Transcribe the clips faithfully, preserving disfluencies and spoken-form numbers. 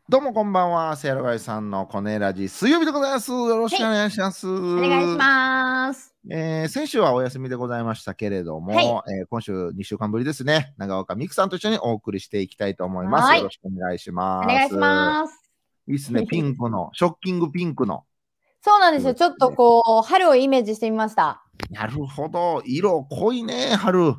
どうもこんばんは、セアロガイさんのコネラジ水曜日でございます。よろしくおはい、 願いします。 お願いします。 えー先週はお休みでございましたけれどはい、 も、えー今週にしゅうかんぶりですね、長岡美久さんと一緒にお送りしていきたいと思います。 はーい、 よろしくお願いします。 お願いします。 いいっすね、ピンクの、ショッキングピンクのそうなんですよ。 服でちょっとすね。 こう、春をイメージしてみました。 なるほど、色濃いね、春。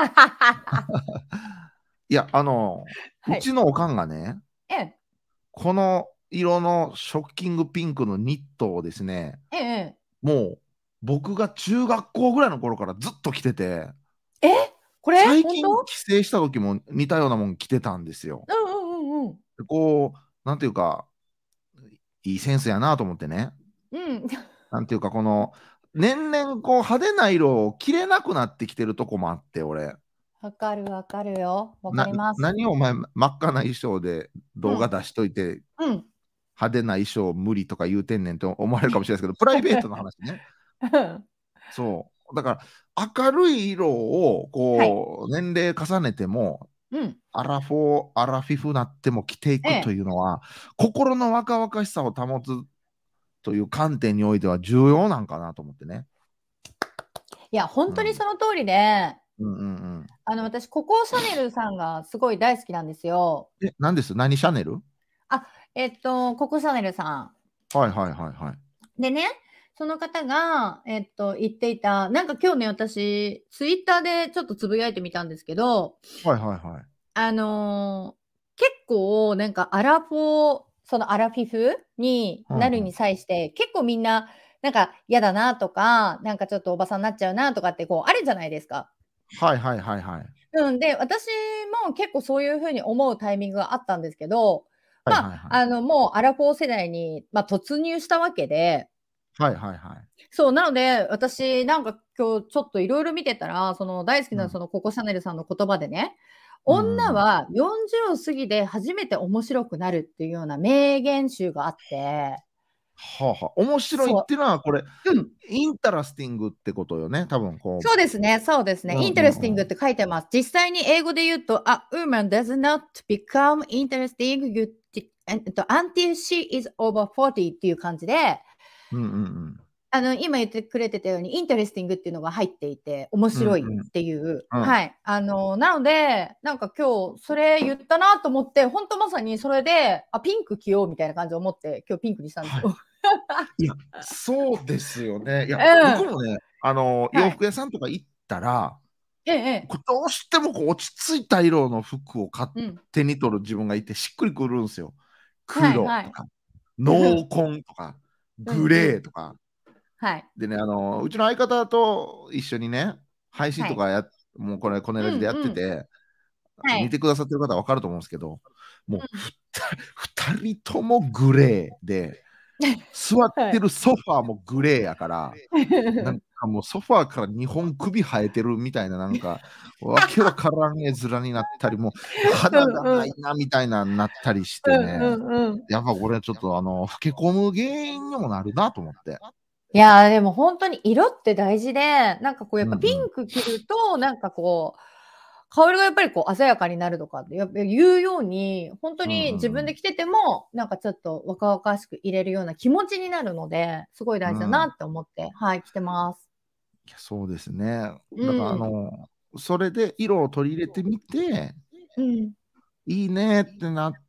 いや、あの、うはい。 ちのおかんがね、 ええ、 この色のショッキングピンクのニットをですね、 ええ、 もう僕が中学校ぐらいの頃からずっと着てて、 ええ、これ最本当？ 近帰省した時も似たようなもん着てたんですよ。 うんうんうんでこう、なんていうか、いいセンスやなと思ってね。 うん。うん。 なんていうか、この、年々こう派手な色を着れなくなってきてるとこもあって、俺。 わかるわかるよ。わかな、 ります。 何をお前真っ赤な衣装で動画うん、 出しといて、 うん。 派手な衣装無理とか言うてんねんと思われるかもしれないですけど、プライベートの話ね。そう。だから、明るい色を、 はい。 こう、年齢重ねても、 うん。 アラフォー、アラフィフなっても着ていくとええ。 いうのは、心の若々しさを保つという観点においては重要なんかなと思ってね。 いや、本うん。 当にその通りで、 うんうんうん。 あの、私、ココシャネルさんがすごい大好きなんですよ。 え、何です何シャネル？ あ、えっと、ココシャネルさん。 はいはいはいはい。 でね、その方が、えっと、言っていた、なんか今日ね、私、ツイッターでちょっとつぶやいてみたんですけど、 はいはいはい。 あのー結構、なんかアラフォー、そのアラフィフにうんうん。 なるに際して、結構みんな、なんか嫌だなとか、なんかちょっとおばさんになっちゃうなとかってこうあるじゃないですか。 はいはいはいはい。 うん、で、私も結構そういう風に思うタイミングがあったんですけど、まあ、 はいはいはい。 あの、もうアラフォー世代に、まあ、突入したわけで、 はいはいはい。 そう、なので、私なんか今日ちょっといろいろ見てたら、その大好きうん。 なそのココシャネルさんの言葉でね、 うんうんうん。 女はよんじゅうを過ぎて初めて面白くなるっていうような名言集があって、 はあはあ。面白いっそていうのは、これ、 う、うん、 インタラスティングってことよね。多分こそうですね、そうですね。 う。うんう interesting んうん。 って書いてます。実際に英語で言うと、a woman does not become interesting you- えっと until she is over フォーティーっていう感じで、 うんうんうん。 あの、今言ってくれてたように、インタレスティングっていうのが入っていて、面うん白いっていう。 うん。うん。 はい。あの、なので、なんか今日それ言ったなと思って、ほんとまさにそれで、あ、ピンク着ようみたいな感じで思って、今日ピンクにしたんですはい。 よ。 いや、そうですよね。いや、 うん。 僕もね、あの、洋はい。 服屋さんとか行ったら、 ええええ。 こうどうしてもこう落ち着いた色の服を買っうん。 手に取る自分がいてしっくりくるんですよ。 はいはい。 黒とか、濃紺とか、グうんうん。 レーとか。 はい。 でね、あの、うちの相方と一緒にね、配信はい。 とかや、もうこれ、コネうラジでやってんうん。 て、見はい。 てくださってる方は分かると思うんですけど、もううん。 ふたりともグレーで、座っはい。 てるソファーもグレーやから、なんかもうソファーからにほん首生えてるみたいな、なんか、わけわからん絵面になったり、もう肌がうんうん。 ないなみたいなになったりしてうんうね、 んうん。 やっぱこれちょっとあの、老け込む原因にもなるなと思って。 いやー、でも本当に色って大事で、なんかこうやっぱピうんうん。 ンク着ると、なんかこう、顔色がやっぱりこう鮮やかになるとかってやっぱ言うように、本当うんに自うん分で着てても、なんかちょっと若々しくいれるような気持ちになるので、すごい大事だうん。うん。 なって思って、はい、着てます。 いやそうですね。 うだからあん。 の、それで色を取り入れてみて、 うん。 いいねってなって、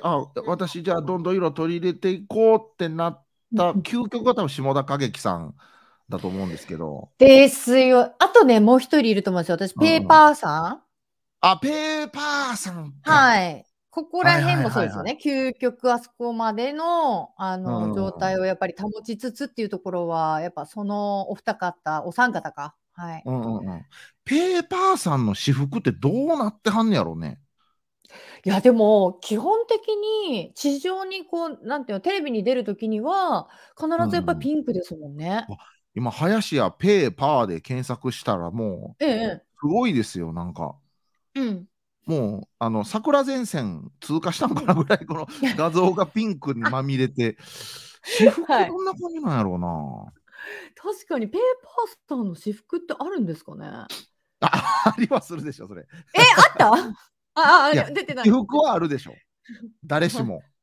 あ、私じゃあどんどん色取り入れていこうってなった究極が多分下田景樹さんだと思うんですけど。 ですよ。あとね、もう一人いると思うんですよ。私、 うんうん。 ペーパーさん。 あ、ペーパーさんか。 はい。ここら辺はいはいはいはい。 もそうですよね。究極あそこまでの、あうの、状態んをやっぱり保ちつつっていうところは、やっぱそのお二方お三方か、はい。 うんうんうん。ペーパーさんの私服ってどうなってはんねやろうね。 いや、でも、基本的に地上にこう、なんていうの、テレビに出る時には、必ずやっぱりうんうん。 ピンクですもんね。 わ今、林家ペーパーで検索したらもええええ。 う、すごいですよ、なんか。 うん。 もう、あの、桜前線通過したのうん。 かなぐらい、この画像がピンクにまみれて、私服はい。 どんな感じなんやろうな。 確かにペーパーさんの私服ってあるんですかね？ あ、ありはするでしょ、それ。 え、あった？ああ、あいや、 れ、出てない。 私服はあるでしょ。誰しも。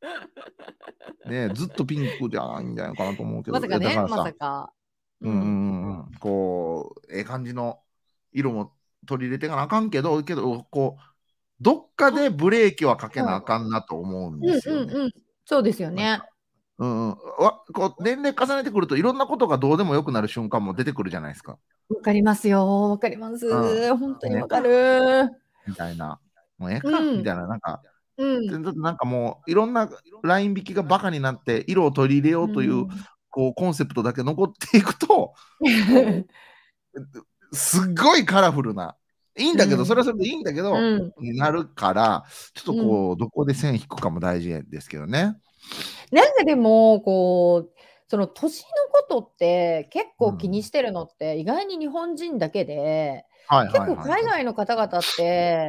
ね、ずっとピンクじゃないんじゃないかなと思うけど、 まさかね、 だからさ、 まさか。 うんうんうんうん、こう、ええ感じの色も取り入れていかなあかんけど、けど、こう、どっかでブレーキはかけなあかんなと思うんうんですよね。 うんうん。そうですよね。 なんか、うんうん、わこう年齢重ねてくるといろんなことがどうでもよくなる瞬間も出てくるじゃないですか。 わかりますよ。わかりまうん。 す。本当にもうええかわかる。 みたいな。もうええかうん。 みたいな、なんか、で、 うん。 なんかもういろんなライン引きがバカになって色を取り入れよううという、 ん。 こうコンセプトだけ残っていくと、こう、すっごいカラフルな、いいんだけど、それうん。 はそれでいいんだけど、 うん。 になるから、ちょっとうん。 こう、どこで線引くかも大事ですけどね。 なんかでも、こう、その年のことって結構気にうん。 してるのって意外に日本人だけで、 はい結構はいはいはい。 海外の方々って、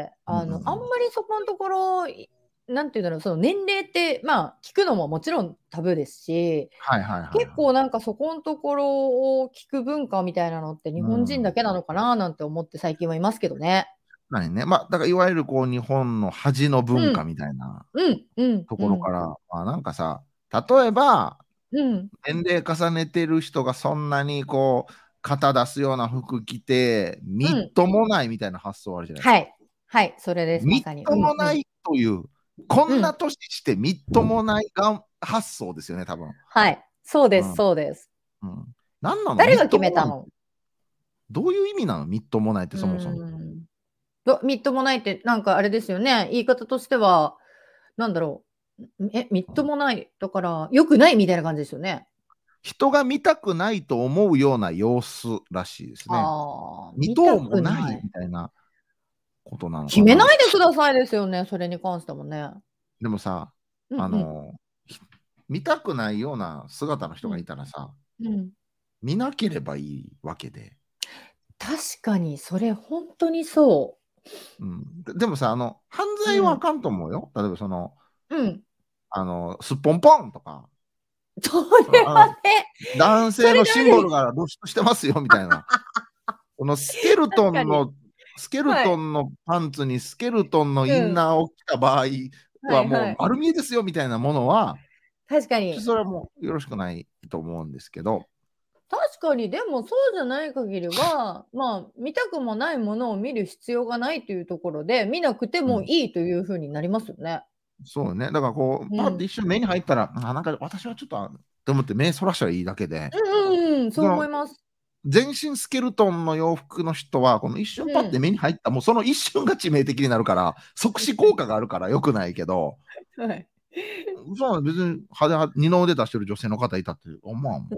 うんあの、あんまうんうん。 りそこんところ、いなんていうんだろう、その年齢って、まあ、聞くのももちろんタブーですし、 はいはいはい結はい。 構なんかそこんところを聞く文化みたいなのって日う本人だん。 けなのかななんて思って最近はいますけどね。 何ね、ま、だからいわゆるこう日本の恥の文うん。 化みたいなうんうんとうん。 ころから、まあ、なんかさ、例えば、 うん。 年齢重ねてる人がそんなにこう、肩出すような服着て、みっうん。 ともないみたいな発想あるじゃないですか。 はい。はい、それです、 みっまさに。 とうんうん。 もないという、こんなうん。 年してみっともないが発想ですよね、多分。 はい、そうですうん。 そうです。 うん。なんなの？みっ誰が決ともない。 めたの？ どういう意味なの？みっともないってうそもそも。 ーん。どみっともないってなんかあれですよね、言い方としては、なんだろう、ん、え、みっうん。 ともない、だから良くないみたいな感じですよね？ 人が見たくないと思うような様子らしいですね。 ああ、 見と見たうもないくない。 みたいなことなの決めなかな。 いでくださいですよね、それに関してもね。 でもさ、あうんうん。 の、ひ見たくないような姿の人がうん。 いたらさ、 うん。 見なければいいわけで。 確かにそれほんとにそう。 うん。ででもさ、あの、犯うん。 罪はあかんと思うよ。例えばその、 うん。 あの、すっぽんぽんとか、 それその、あの、 はね、 男それ性のシンボダメです。 ルが露出してますよみたいな。このスケルト確かに。 ンのスケルはい。 トンのパンツにスケルトンのインうん。 ナーを着た場合はもうはいはい。 丸見えですよみたいなものは、ちょ、 確かに。 それはもうよろしくないと思うんですけど。 確かに、でもそうじゃない限りは、まあ、見たくもないものを見る必要がないというところで、見なくてうん。 もいいという風になりますよね。 そうね。だからこう、パッてうん。 一瞬目に入ったら、あ、なんか私はちょっと、と思って目そらしたらいいだけで、 うんうんうん、そう思そのいます。 全身スケルトンの洋服の人は、この一瞬パッてうん。 目に入った、もうその一瞬が致命的になるから、即死効果があるから良くないけど、 はい。 そう別に派手は二の腕出してる女性の方いたって、あ、まあ、 うん。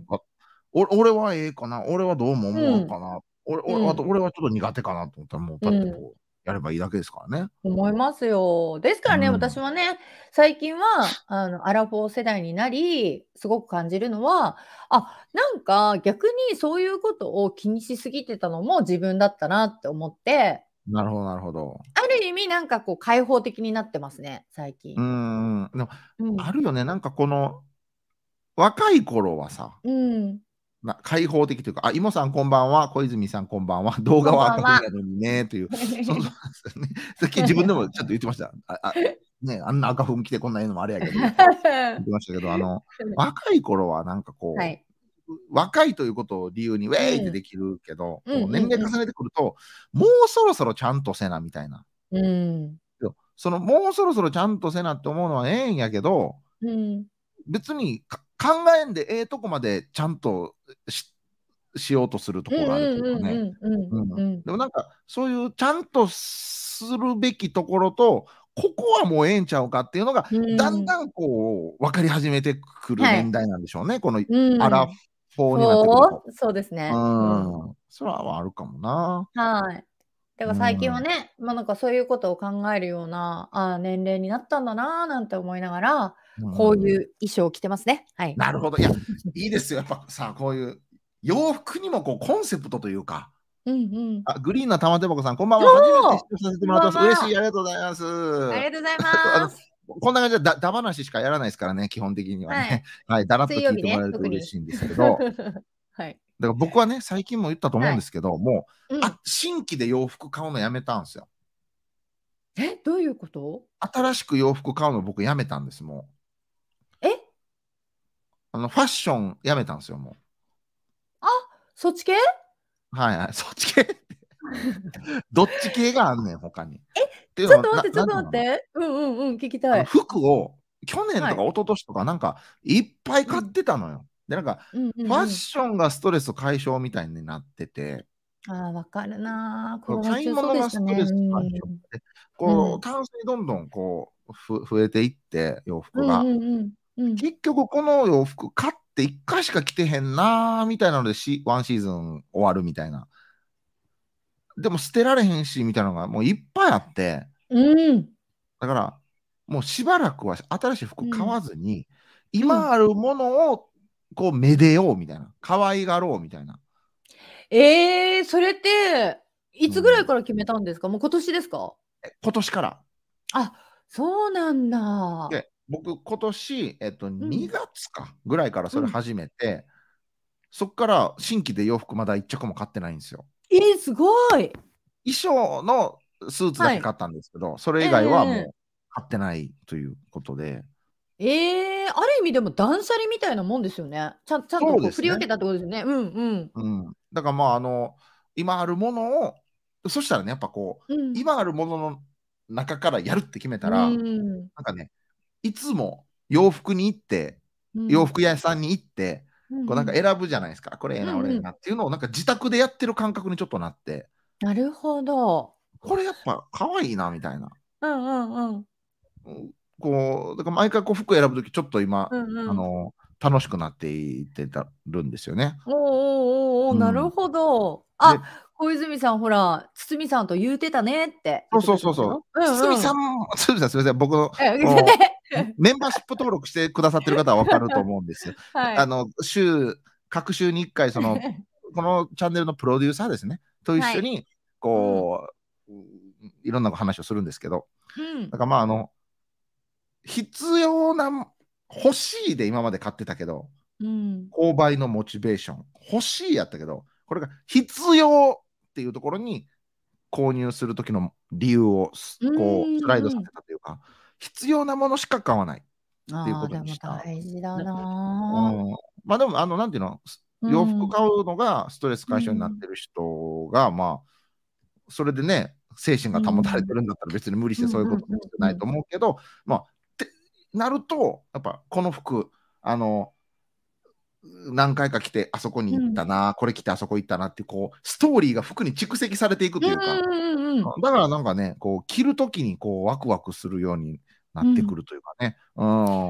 あ、お俺はええかな、俺はどうも思わうん。 んかな、俺俺あとうん。 俺はちょっと苦手かなと思ったら、もううん。 パッてこうやればいいだけですからね。 思いますよ。ですからね、 うん。 私はね、最近は、あの、アラフォー世代になり、すごく感じるのは、あ、なんか逆にそういうことを気にしすぎてたのも自分だったなって思って、 なるほどなるほど。 ある意味なんかこう開放的になってますね、最うー近。 ん、でも、 うん。 あるよね、なんかこの、若い頃はさ、 うん。 な開放的というか、あ、イモさんこんばんは、小泉さんこんばんは、動画こんはばんは。 赤組やのにねという、そうそうですよね。さっき自分でもちょっと言ってました。ああ、ね、あんな赤服着てこんな言うのもあれやけどって言ってましたけど、あの、若い頃はなんかこはい。 う、若いということを理由にウェーイってうん。 できるけど、 うんこう年うんうん。 齢重ねてくると、もうそろそろちゃんとせなみたいな。 うん。 よそのもうそろそろちゃんとせなって思うのはええんやけど、 うん。 別にか考えんでええとこまでちゃんとししようとするとうんこがあるとうんういうかね。 んうんうんうん。 うん。 でもなんか、そういうちゃんとするべきところと、ここはもうええんちゃうかっていうのが、 うだんん。 だんこう分かり始めてくるはい。 年代なんでしょうね。このアラうん。 フォーになってくると。 そう、そうですうね。うん。 ーん。それはあるかもな。 はい。だかうら最近はん。 ね、ま、なんかそういうことを考えるような、ああ、年齢になったんだななんて思いながら、 うんこううんうん。 いう衣装を着てますね。はい。 なるほど。いや、いいですよ。やっぱさ、こういう洋服にもこうコンセプトというか、 うんうん。 あ、グリーンな玉手箱さん、こんばんは。初めておお！ 視聴させてこんもらってます。嬉しい、 ばんは。 ありがとうございます。 ありがとうございあの、 ます。 こんな感じでだだ話しかやらないですからね、基本的にはね。 はい。 はい、だらっと聞い水曜日ね、 てもらえると特に。 嬉しいんですけど、 はい。 だから僕はね、最近も言ったと思うはい。 んですけど、もう、あ、 うん。 新規で洋服買うのやめたんすよ。 え、どういうこと？ 新しく洋服買うの僕やめたんです、もえ？ う。あの、ファッションやめたんですよ、もあ、そっち系？ う。はいはい。そっち系どっち系があんねん、他に。っていうのは、なちょっと待って、ちょっとなんていうのかな。 待って。うんうんうん、聞きたあの、 い。 服を去年とかはい。 一昨年とかなんかいっぱい買っうん。 てたのよ。で、なんか、 うんうファッんうん。 ションがストレス解消みたいになってて、 ああ、わかるな。コロナ中そう買い物でしたね。 がストレスう解消ん。 で、 うこう、 ん。 タンスにどんどんこう、ふ増えていって、洋服が。 うんうんうん。うん。 結局この洋服買っていっかいしか着てへんなみたいなので、しワンシーズン終わるみたいな。でも捨てられへんしみたいなのがもういっぱいあって、 うん。 だから、もうしばらくは新しい服買うん。 わずに、 うん。 今あるものをこうめでようみたいな、可愛がろうみたいな。 ええ、それって、いつぐらいうん。 から決めたんですか？もう今年ですか？ え、今年から。 あ、そうなんだ。 で、僕今年、えっと、 うん。 にがつかぐらいからうん。 それ始めて、そっから新規で洋服まだいっ着も買ってないんですよ。 ええ、すごい。 衣装のスーツだはい。 け買ったんですけど、それええ以外はええええ。 もう買ってないということで。 ええ、ある意味でも断捨離みたいなもんですよね。ちゃんちゃんとそうですね。 こう振り分けたってことですよね。うんうん。 うん。だからまあ、あの、今あるものを、そしたらね、やっぱこう、 うん。 今あるものの中からやるって決めうたら、 ーん。 なんかね、いつも洋服に行って、 うん。 洋服屋さんに行って、こうなんかうんうん。 選ぶじゃないですか。これええな、俺ええうんうん。 なっていうのをなんか自宅でやってる感覚にちょっとなって、 なるほど。 これやっぱ可愛いなみたいな。 うんうんうん。 うん、こう、だから毎回こう服選ぶときちょっと今、 うんうん。 あの、楽しくなっていってたるんですよね。 おおおおおお、 うん。 なるほど。あ、 で、 小泉さんほら、堤さんと言うてたねって言そうってくそうそうそう。 れてますよ。うんうん。 堤さん堤さんすみません、僕のえ、 このね。 メンバーシップ登録してくださってる方は分かると思うんですよ。 はい。 あの、週各週にいっかいその、このチャンネルのプロデューサーですね、と一はい。 緒にうん。 こう、いろんな話をするんですけど、 うん。 だからまあ、あの、必要な欲しいで今まで買ってたけど、 うん。 購買のモチベーション、欲しいやったけど、これが必要っていうところに購入する時の理由をうこうスライドさーん。 せたというか、必要なものしか買わないっていうああ、 ことでもにした。 大事だね。 な。 うん。まあでも、あの、なんていうの、 うん。 洋服買うのがストレス解消になっうん。 てる人が、まあ、それでね、精神うが保たれてん。 るんだったら別に無理しうんうんてそういうことする必要ないとうんうん。 思うけど、まあ、ってなると、やっぱこの服、あの、何回か着てあそこに行っうん。 たな、これ着てあそこ行ったなっていう、こう、ストーリーが服に蓄積されていくうんというか、 うんうんうん。 だからなんかね、こう着るときにこうワクワクするようになうん。 ってくるというかね。うん、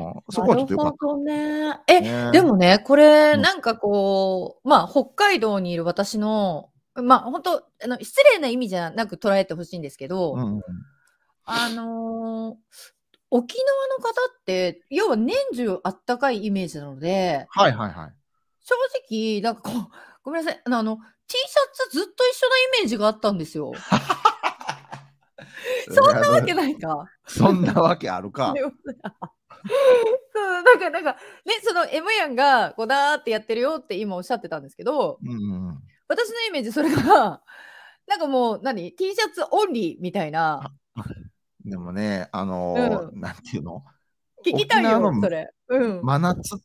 そこはちょっなると良かったほどね。え、でね。 もね、これうん、 なんかこう、まあ、北海道にいる私の、まあ、ほんと、あの、失礼な意味じゃなく捉えて欲しいんですけど、 うんうん。 あの、沖縄の方って、要は年中あったかいイメージなので、 はいはいはい。 正直、なんかこう、ごめんなさい、あのあの、T シャツずっと一緒なイメージがあったんですよ。 そそんなわりゃそれけないか。 そんなわけあるか。 でもそう、なんかなんか、ね、その エム ヤンがこうダーってやってるよって今おっしゃってたんですけど、 うんうんうん。 私のイメージそれが、なんかもう何、T シャツオンリーみたいな、 あ、でもね、あの、 うん、 なんていうの、 聞きたいよ、 沖縄のそれ。うん。 真夏って、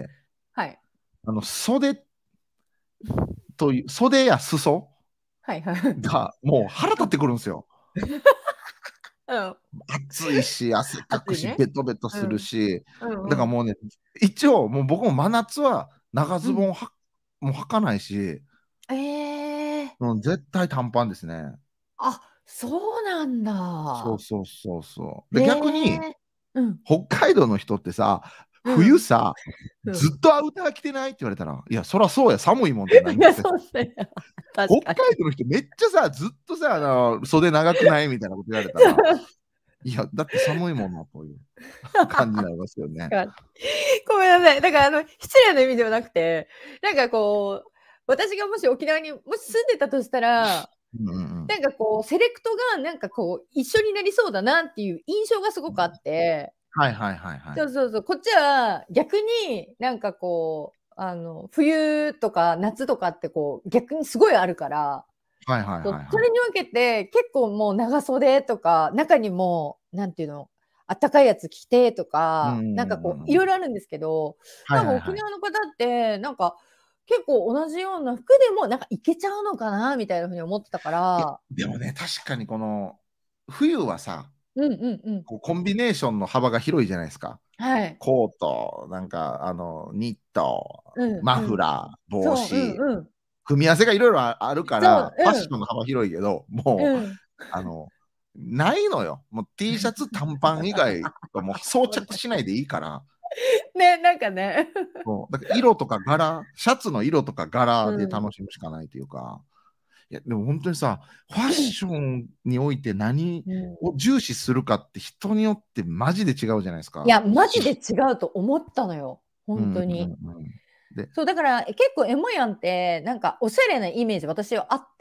はい。 あの、袖という袖や裾はいはい。 がもう腹立ってくるんすよ。 うん。 暑いし、汗かくし、 暑いね。 ベトベトするうん。 し、 うんうん。 だからもうね、一応もう僕も真夏は長うん。 ズボンはもう履かないし、 ええ。 うん、絶対短パンですね。 あ、そうなんだ。 そうそうそうそう。 へで、逆に、 え。うん。 北海道の人ってさ、 うん。 冬さ、 うん。 ずっとアウター着てないって言われたら、いや、そらそうや、寒いもんってなりいや、 ません。 そうっすね。確かに。 北海道の人めっちゃさ、ずっとさ、あの、袖長くないみたいなこと言われたら、いや、だって寒いものという感じになりますよね。 かごめんなさい。だからあの、失礼な意味ではなくて、なんかこう、私がもし沖縄にもし住んでたとしたら、 うんうんうん。 なんかこう、セレクトがなんかこう、一緒になりそうだなっていう印象がすごくあって、 はいはいはいはい。 そうそうそう、こっちは逆になんかこう、あの、冬とか夏とかってこう、逆にすごいあるから、 はいはいそうはいはい。 それに分けて、結構もう長袖とか、中にもう、なんていうの、あったかいやつ着てとか、 うんうんなんかこう、 うんうん。 いろいろあるんですけど、なんか沖はいはいはい。 縄の方って、なんか、結構同じような服でも、なんかいけちゃうのかなみたいな風に思ってたかいや、 ら。 でもね、確かにこの、冬はさ、 うんうんうん。 こうコンビネーションの幅が広いじゃないですか。 はい。 コート、なんかあの、ニット、マうんうん。 フラー、帽そう、うん子、 うん。 組み合わせがいろいろああるかそう、 ら、ファッうん。 ションの幅広いけど、もう、 うん。 あの、ないのよ。もう T シャツ、短パン以外はもう装そうね。 着しないでいいから。 ね、なんかね。 そう、だから色とか柄、シャツの色とか柄でうん。 楽しむしかないというか。いや、でも本当にさ、ファッションにおいて何うん。 を重視するかって人によってマジで違うじゃないですか。 いや、マジで違うと思ったのよ、ほうんうんうんんとに。 うん。で、 そう、だから、え、結構エモヤンって、なんかおしゃれなイメージ私はあって。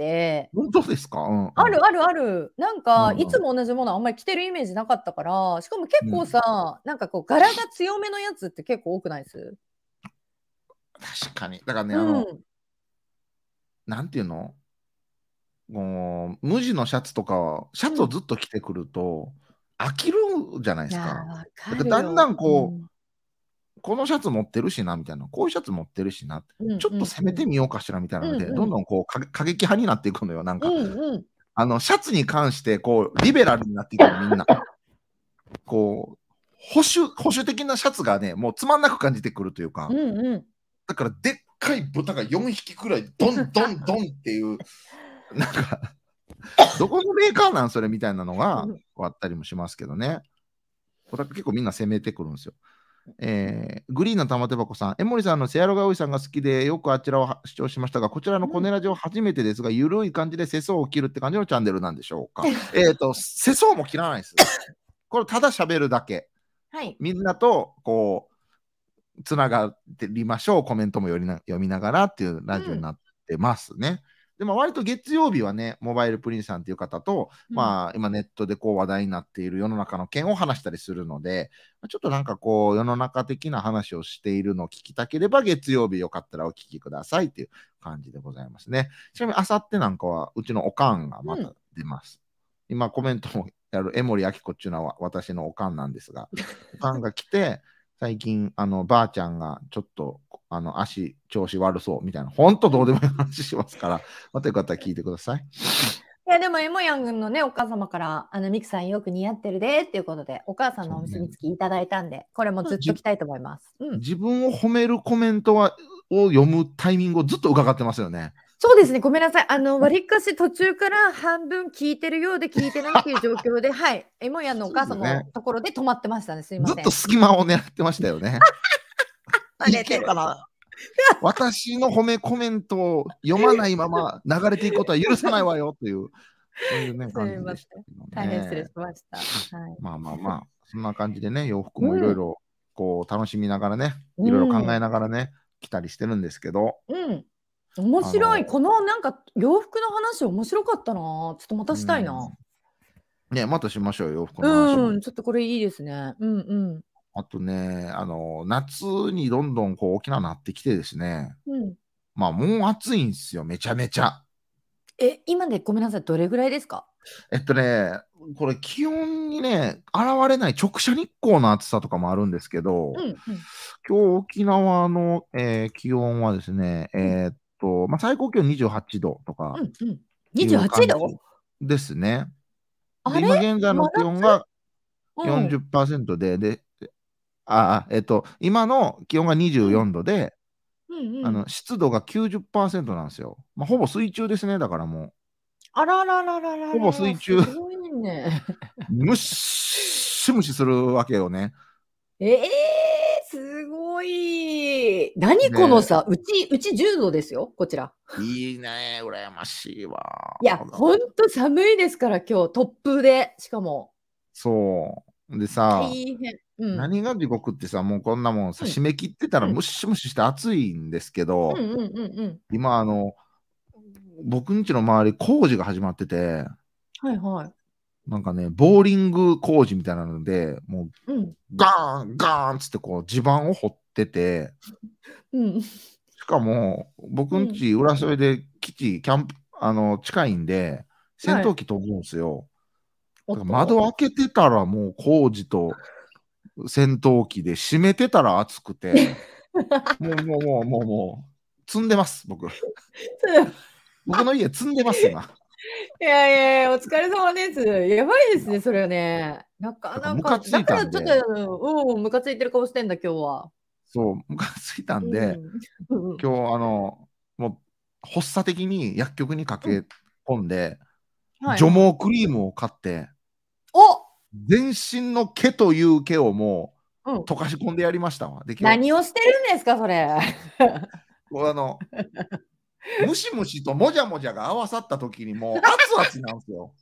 本当ですか？うんうん。 あるあるある。なんか、いうんうん。 つも同じものあんまり着てるイメージなかったから、しかも結構うん。 さ、なんかこう柄が強めのやつって結構多くないです？ 確かに。だからね、あの、 うん。 なんていうの？もう、無地のシャツとか、シャツをうん。 ずっと着てくると、飽きるじゃないいや、 すか。 分だかからだんだるよ。 んこう、 うん。 このシャツ持ってるしなみたいな、こういうシャツ持ってるしな、 うんちょっとうんうん。 攻めてみようかしらみたいなので、 うんうん。 どんどんこう、か過激派になっていくのよ、なんうか。 んうん。 あの、シャツに関してこう、リベラルになっていくの、みんな。こう、保守保守的なシャツがね、もうつまんなく感じてくるというか。 うんうん。 だからでっかい豚がよんひきくらいドンドンドンっていう、なんか、どこのメーカーなんそれみたいなのが、こうあったりもしますけどね。これ結構みんな攻めてくるんすよ。えー、グリーンの玉手箱さん、江森さんのせやろがおいさんが好きで、よくあちらをは視聴しましたが、こちらのコうん。 ネラジオ初めてですが、ゆるい感じで世相を切るって感じのチャンネルなんでしょうか？えっと、世相も切らないす。これただ喋るだけ。 はい。 みんなとこう、繋がってりましょう、コメントもよりな読みながらっていうラジオうん。 になってますね。でも割と月曜日はね、モバイルプリンさんっていう方と、 うん。 まあ、今ネットでこう話題になっている世の中の件を話したりするので、ま、ちょっとなんかこう、世の中的な話をしているのを聞きたければ、月曜日よかったらお聞きくださいっていう感じでございますね。ちなみに明後日なんかは、うちのおかんがまうん。 た出ます。今コメントもやる江森晃子っちゅうのは私のおかんなんですが、おかんが来て、最近あの、ばあちゃんがちょっと、あの、足調子悪そうみたいな、ほんとうん。 どうでもいい話しますから、またよかったら聞いてください。 いや、でもエモヤンのね、お母様から、あの、ミクさんよく似合ってるでっていうことで、お母さんのおそうね。 墨付きいただいたんで、これもずっとじ着たいと思います。うん。 自分を褒めるコメントはを読むタイミングをずっと伺ってますよね。 そうですね、ごめんなさい。あの、わりかし途中から半分聞いてるようで聞いてないっていう状況で、はい、エモヤンのお母様そうですよね。 のところで止まってましたね。すいまずっとせん。 隙間を狙ってましたよね。いバレてる。 けるかな。私の褒めコメントを読まないまま流れていくことは許さないわよという、そういうね、 す感いません。 じでしたけど大変失礼ね。 しました。はい。 まあまあまあ、そんな感じでね、洋服もいろうん。 いろこう楽しみながらね、 ういろいろ考えん。 ながらね、着たりしてるんですけど。 うん。面あの白い。このなんか洋服の話面白かったな。ちょっとまたしたいうん。 な。 ね、またしましょうよ、洋服の話も。 うん、ちょっとこれいいですね。うんうん。 あとね、あの、夏にどんどんこう沖縄なってきてですね、 うん。 まあ、もう暑いんすよ、めちゃめちゃ。 え、今でごめんなさい、どれぐらいですか？ えっとね、これ気温にね、現れない直射日光の暑さとかもあるんですけど、 うんうん。 今日沖縄の、えー気温はですね、 うん。 えーっと、まあ、最高気温にじゅうはちどとかうんうん。 いうにじゅうはちど？ 感じですね。で、 あれ？ 今現在の真夏？ 気温がうん。 よんじゅっパーセントで、で、ああ、えっと、今の気温が24 うん。 度で、 うんうん。 あの、湿度がきゅうじゅっパーセントなんすよ。ま、ほぼ水中ですね、だからもう。 あらららららほぼらら、 水中、 すごいね。 ムッシムシするわけよね。 ええ、すごい。何こので、 差、うちうちじゅうどですよ、こちら。 いいね、羨ましいわ。 いや、ほんと寒いですから、今日、突風で、しかも。 そう。で大さ、 変。うん。 何が地獄ってさ、もうこんなもんさ、 うん。 締め切ってたらうん。 ムッシムシして暑いんですけど、 うんうんうんうん。 今あの、僕んちの周り工事が始まってて、 はいはい。 なんかね、ボーリング工事みたいなので、もううん。 ガーン、ガーンつってこう地盤を掘ってて、 うん。 しかも僕んうん。 ち浦添で基地、キャンプあの近いんで、戦はい。 闘機飛ぶんですよ。 おっだから窓と。 開けてたらもう工事と戦闘機で、閉めてたら暑くて、もうもうもうもうもう、積んでます、僕。僕の家積んでます、今。 いやいやいや、お疲れ様です。やばいですね、それはね。なかだからなか、 ムカついだからちょったんで、 と、うん、ムカついてる顔してんだ、今日は。 そう、ムカついたんで、 うん。うん。 今日、あの、もう、発作的に薬局にうん。 駆け込んで、 はいはい。 除毛クリームを買って、 お！ 全身の毛という毛をもうん。 う溶かし込んでやりましたわ。で、今日、 何をしてるんですか、それ。 こうあの、ムシムシともじゃもじゃが合わさった時にもう熱々なんですよ。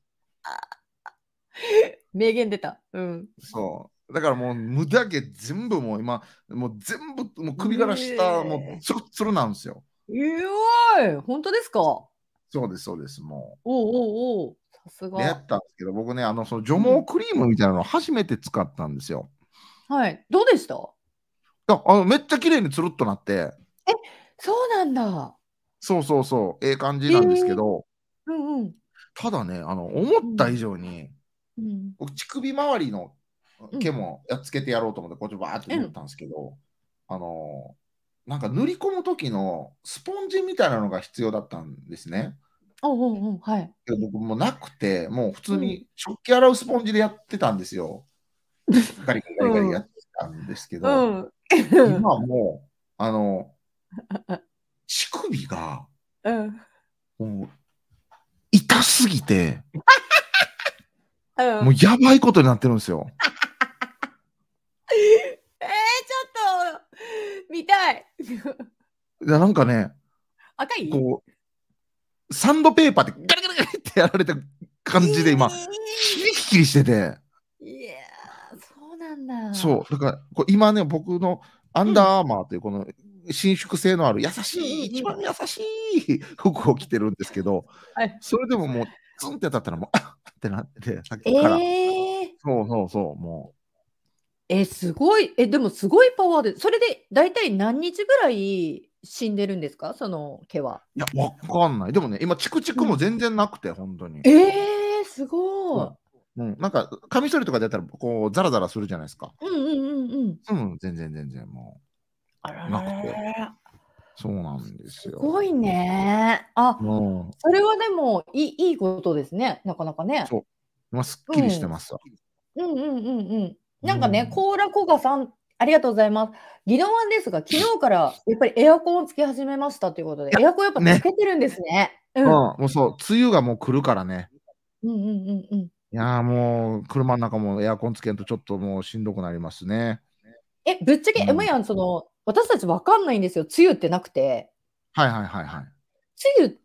名言出た。うん。 そう。だからもう無駄毛全部もう今、もう全部もう首から下、もうええ。 ツルッツルなんですよ。 えわい、ほんとですか？ そうです、そうです。もおおおお、さすう。で、やが。 ったんですけど、僕ね、あの、その除うん。 毛クリームみたいなのを初めて使ったんですよ。 はい。どうでした？ あ、あのめっちゃ綺麗につるっとなって、 え、そうなんだ。 そうそうそう、ええ感じええ。 なんですけど、 うんうん。 ただね、あの、思った以うん。 上に、 うん。 僕、乳首周りのうん。 毛もやっつけてやろうと思って、こっちバーってうん。 塗ったんですけど、あの、なんか塗り込む時のスポンジみたいなのが必要だったんですね。 おうおうおう、はい。 けど僕もなくて、もう普通うん。 に食器洗うスポンジでやってたんですよ。ガリガリガリガリうん。 やってたんですけど、 うん。 今はもう、あの、乳首がうん。 もう痛すぎて、 うん。 もうやばいことになってるんですよ。 ええ、ちょっと見たい。 いやなんかね、 赤い？ こう、サンドペーパーでガリガリガリってやられた感じで今、ヒリえヒリしてて、 え。いや、そうなんだ。 そう、だからこう今ね、僕のアンうん。 ダーアーマーというこの伸縮性のある優しうんい、 うんうん。 一番優しい服を着てるんですけど、 はい。 それでももうツンって当たったらもう、あっってなってて、さっきから。 ええ。 そうそうそう、もえ、すごい。え、でもすごいパワーで、それでだいたい何日ぐらい死んでるんですか？その毛は。 う、いや、わかんない。でもね、今チクチクもうん。 全然なくて、ほんとに。 ええ、すごい。 うん。うん、なんかカミソリとかでやったらこうザラザラするじゃないですか。 うんうんうんうん。 うん、全然全然もあらうなくて。 らら。 そうなんですすごいよ。 ね。あ、 もう、 それはでも、いいいいことですね、なかなかね。 そう、ま、すっきりしてうん。 ますわ。 うんうんうんうん。なんかね、 うん。 コーラコガさん、ありがとうございます。宜野湾ですが、昨日からやっぱりエアコンをつけ始めましたということで、 いや、 エアコンやっぱつね、 けてるんですね。 うん、 うん。 もうそう、梅雨がもう来るからね。 うんうんうんうん。 いや、もう車ん中もエアコンつけんとちょっともうしんどくなりますね。 え、ぶっちゃけ、え、もうん。 やん、その、私たち分かんないんですよ、梅雨ってなくて。 はいはいはいはい。 梅雨って、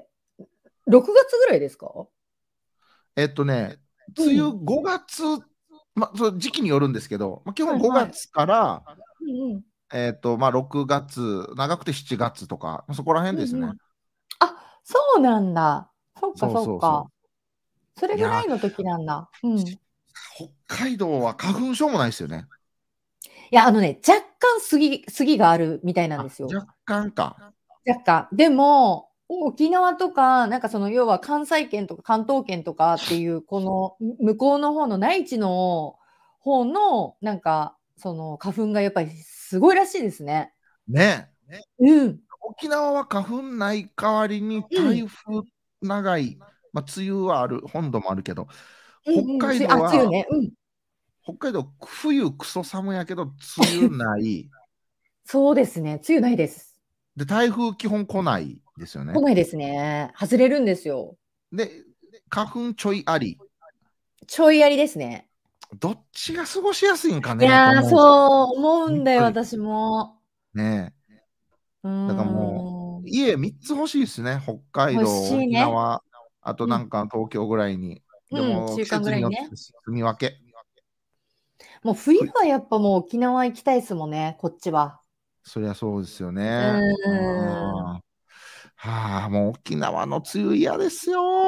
ろくがつぐらいですか？ えっとね、梅雨うん。 ごがつ、ま、その時期によるんですけど、ま、基本5 はいはい。 月からうんうん。 えっと、ま、ろくがつ、長くてしちがつとか、ま、そこら辺ですね。 うんうん。あ、そうなんだ。そっかそうそっか。 そうそう。 それいや、 ぐらいの時なんだ。うん。 北海道は花粉症もないすよね。 いや、あのね、若干杉杉があるみたいなんであ、 すよ。 若干か。 若干。でも、沖縄とか、なんかその要は関西圏とか関東圏とかっていう、この、む向こうの方の内地の方の、なんか、その花粉がやっぱりすごいらしいですね。 ね。 うん。 沖縄は花粉ない代わりにうん。 台風長い、ま、梅雨はある、本土もあるけど、北うんうん、 海つあ、梅雨道はね。うん。 北海道、冬クソ寒やけど、梅雨ない。 そうですね、梅雨ないです。 で、台風基本来ないですよね。 来ないですね。外れるんですよ。 で、花粉ちょいあり。 ちょいやりですね。 どっちが過ごしやすいんかねといや、 思う。 そう思うんだよ、 ほんとに。 私も。 ね。 うーだからもう、 ん。 家みっつ欲しいっすね。北海欲道、 しいね。 沖縄、あとうん。 なんか東京ぐらいに。でうん、 も季中間ぐ節によってらいにね。 住み分け。 もう冬ふはやっぱもう沖縄行きたいですもんね、こっちは。 そりゃそうですようね。うーーん。 ん。はあ、もう沖縄の梅雨嫌ですよ。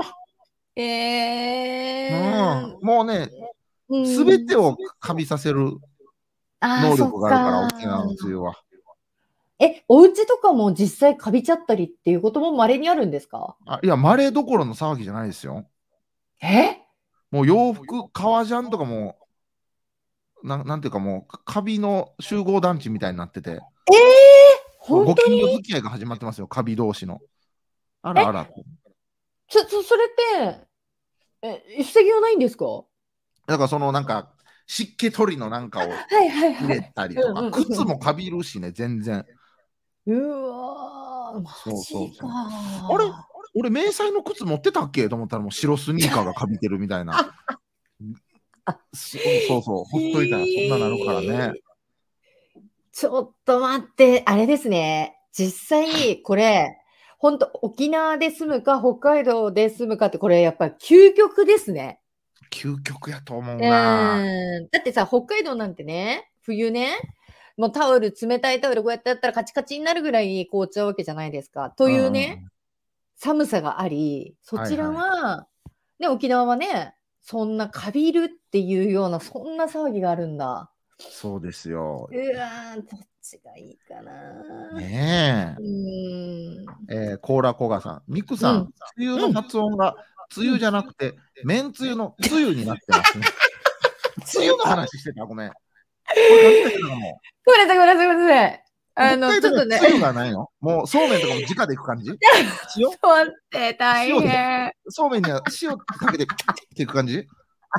うええ。 ん、もうね、 うん。 全てをカビさせるああ、そっ能力があるから、 か。 沖縄の梅雨は。 え、お家とかも実際カビちゃったりっていうことも稀にあるんですか？ あ、いや、マレーどころの騒ぎじゃないですよ。 えもう洋服、革ジャンとかも、ななんていうかもう、カビの集合団地みたいになってて、 えー、 ご本当近所に？ 付き合いが始まってますよ、カビ同士の。あえ、 らあら。 そ、そ、それって、え、防ぎようないんですか？ だからそのなんか、湿気取りのなんかをはいはい入れはい。 たりとか、 うんうん靴うん。 もカビるしね、全然。 うわー、マそうそうジそう。あれか。 俺、迷彩の靴持ってたっけと思ったら、もう白スニーカーがカビてるみたいな。 あ、 そそうそう、ほっといたらそんななるからね。 えーちょっと待って、あれですね。実際、これ、ほんと、沖縄で住むか、北海道で住むかって、これやっぱり究極ですね。 究極やと思ううな。 ーん。だってさ、北海道なんてね、冬ね、もうタオル、冷たいタオルこうやってやったらカチカチになるぐらいに凍っちゃうわけじゃないですか。とうんいうね、 うん。 寒さがあり、そちらはいはい。 は、ね、沖縄はね、そんなカビるっていうような、そんな騒ぎがあるんだ。 そうですよ。 うわー、どっちがいいかな。 ねうーん。 え。えー、コーラコガさん。ミクさん、 うん。 梅雨のうん。 発音が梅うん。 雨じゃなくて、めんつゆのつゆになってますね。梅雨の話してたごめん。これ勘違いしてたかも。 ごめんなさいごめんなさいごめんなさい。あの、 北海道にはちょっとね、 つゆがないのもうそうめんとかも直でいく感じ塩待って大塩で、 変。 そうめんには塩かけてっていく感じ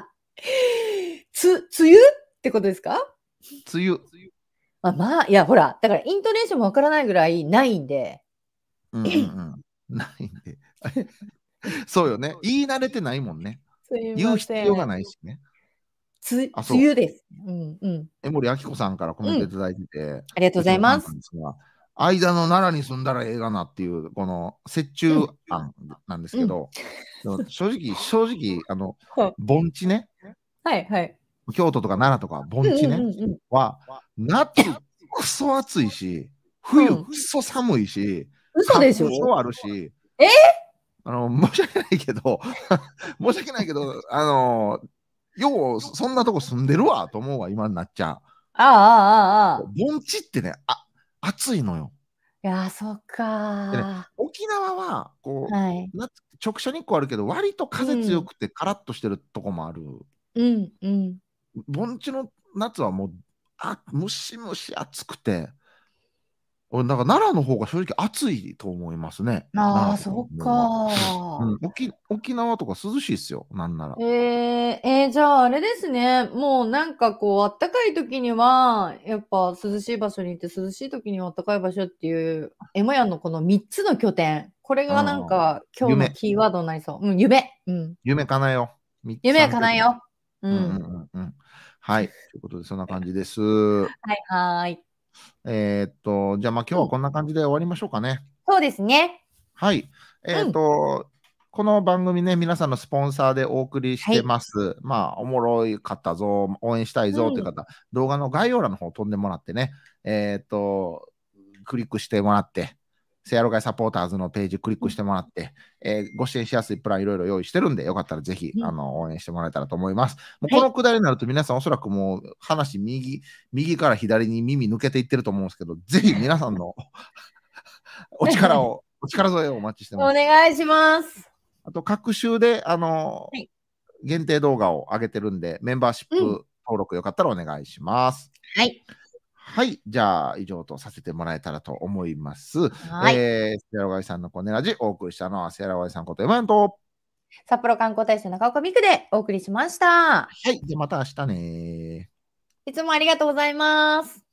つ梅雨ってことですか？ つゆ。 あ、まあ、いや、ほら、だからイントネーションもわからないぐらいないんで。 うんうんうん。ないんで。そうよね。言い慣れてないもんね。 すい言うません。 必要がないしね。 つあ、そう。 梅雨です。うんうん。 江森明子さんからコメンうん。 トいただいてて、 ありがとうごうちのファンざいます。 なんですが、間の奈良に住んだらええがなっていう、この折衷うん。 案なんですうん。 けど、でも正直、正直、あの、 は盆地ね、 はいはい。 京都とか奈良とか盆地ね、 うんうんうんうん。 は、夏、クソ暑いし、冬、クうん。 ソ寒いし、 嘘でしょ？ 花粉症あるし、 え？ あの、申し訳ないけど、申し訳ないけど、あの、よう、そんなとこ住んでるわと思うわ、今になっちゃあああああう。 あ。 盆地ってね、あ、暑いのよ。 いや、そっでね、 か。 沖縄は、こはい。 う、夏直射日光あるけど、割とう風強ん。 くてカラッとしてるとこもある。 うんうん。 盆地の夏はもう、あ、ムシムシ暑くて、俺、なんか奈良の方が正直暑いと思いますね。 ああ、 奈良とかそっの方が。うか。 ん、沖沖縄とか涼しいっすよ、なんなら。 ええ、えー、じゃああれですね。もうなんかこう、あったかい時には、やっぱ涼しい場所に行って、涼しい時にはあったかい場所っていう、エモヤンのこのみっつの拠点。これがなんうんうん。 か今日の夢、 キーワードになりそう。うん、夢。うん。 夢叶えよう。み夢は三拠点。 叶えよう。ううんうんん。 うんうん。はい。ということで、そんな感じです。 はいはーい。 えーっと、じゃあ、まあ今日うん。 はこんな感じで終わりましょうかね。 そうですね。 はい。えーっうん。 と、この番組ね、皆さんのスポンサーでお送りしてはい。 ます。まあ、おもろい方ぞ、応援したいぞといううん。 方、動画の概要欄の方飛んでもらってね、えーっと、クリックしてもらって、セアロガイサポーターズのページクリックしてもらって、えーご支援しやすいプランいろいろ用意してるんで、よかったらぜひうん。 あの応援してもらえたらと思います。もうこのはい。 くだりになると皆さんおそらくもう話右、右から左に耳抜けていってると思うんですけど、ぜひ皆さんのお力を、お力添えをお待ちしておます。 願いします。 あと、各週で、あの、 はい。 限定動画を上げてるんで、メンバーシッうん。 プ登録よかったらお願いします。 はい。 はい。じゃあ、以上とさせてもらえたらと思います。 はい。 えー、セアロガイさんのコネラジ、お送りしたのは、セアロガイさんことエマヤンと、 札幌観光大使の中岡美久でお送りしました。 はい。じゃあまた明日ね。 いつもありがとうございます。